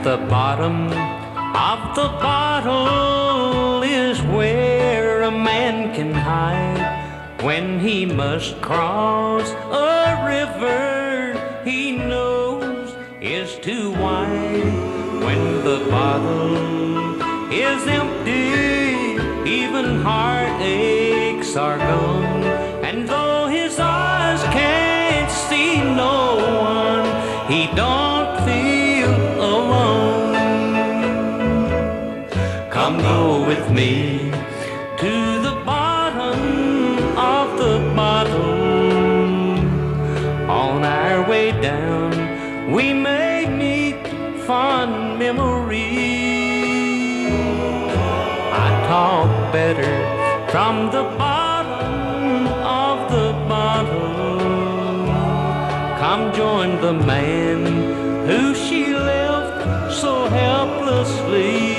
the bottom of the bottle is where a man can hide when he must cross a river he knows is too wide. When the bottle is empty, even heartaches are gone, and though his eyes can't see no one, he don't feel alone. Come go with me to the bottom of the bottle. On our way down, we may meet fond memories. I talk better from the bottom of the bottle. Come join the man who she left so helplessly.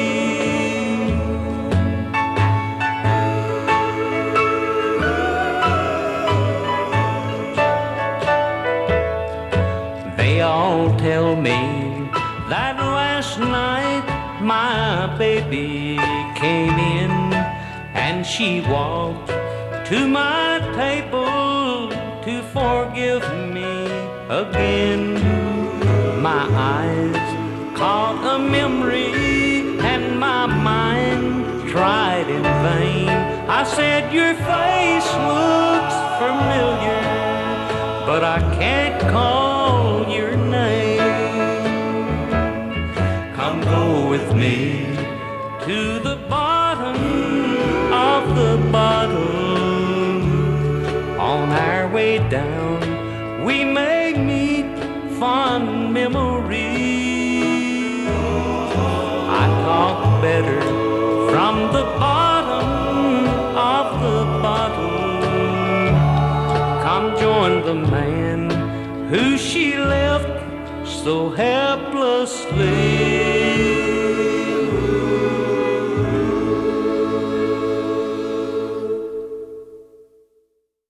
They all tell me that last night my baby came in and she walked to my table to forgive me again. My eyes caught a memory and my mind tried in vain. I said, your face looks familiar, but I can't call your name. Come go with me to the bottom of the bottle. On our way down, we may meet fond memories. I talk better from the bottom of the bottle. Come join the man who she left so helplessly.